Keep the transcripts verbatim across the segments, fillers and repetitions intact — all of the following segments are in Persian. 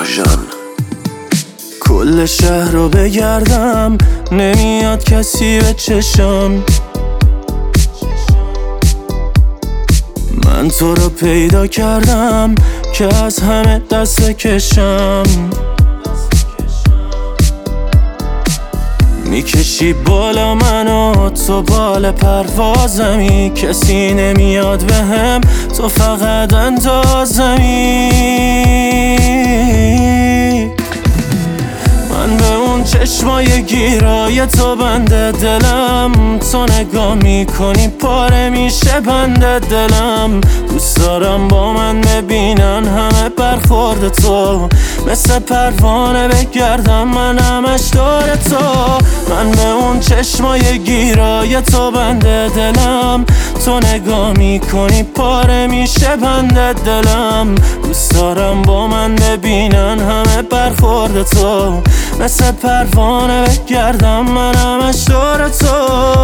آژان. کل شهر رو بگردم نمیاد کسی به چشم، من تو رو پیدا کردم که از همه دست بکشم. میکشی بالا منو، تو بال پروازمی، کسی نمیاد بهم، تو فقط اندازمی. من به اون چشمای گیرای تو بنده دلم، تو نگاه میکنی پاره میشه بنده دلم. دوست دارم با من ببینن همه برخورد تو، مثل پروانه بگردم من همش دور تو. من به اون چشمای گیرای تو بنده دلم، تو نگاه میکنی پاره میشه بنده دلم. دوست دارم با من ببینن همه برخورد تو، مثل پروانه بگردم من همش دور تو.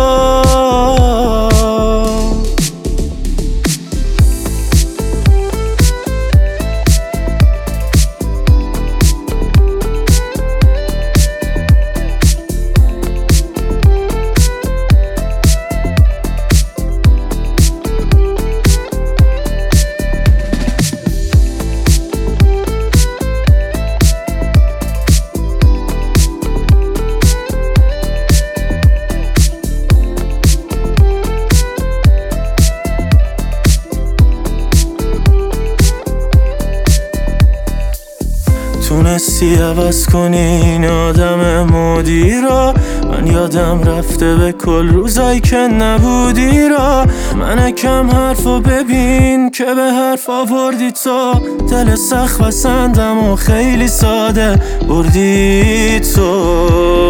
تونستی عوض کنی این آدم مدی را، من یادم رفته به کل روزایی که نبودی را. من کم حرفو ببین که به حرف آوردی تو، دل سخت بسندم و خیلی ساده بردی تو.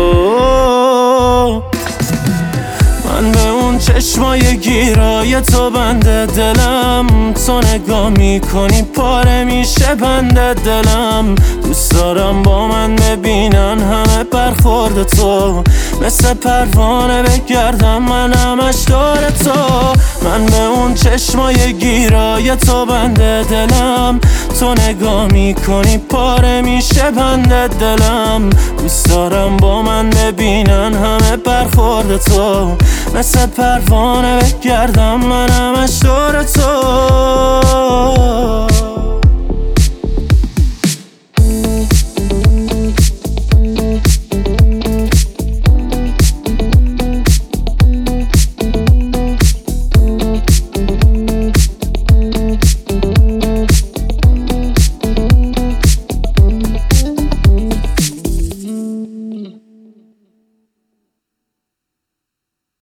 من به اون چشمای گیرای تو بنده دلم، تو نگاه میکنی پاره میشه بنده دلم. دوست دارم با من ببینن همه برخورد تو، مثل پروانه بگردم من همش دور تو. من به اون چشمای گیرای تو بنده دلم، تو نگاه میکنی پاره میشه بنده دلم. دوست دارم با من ببینن همه برخورد تو، مثل پروانه بگردم من همش دور تو.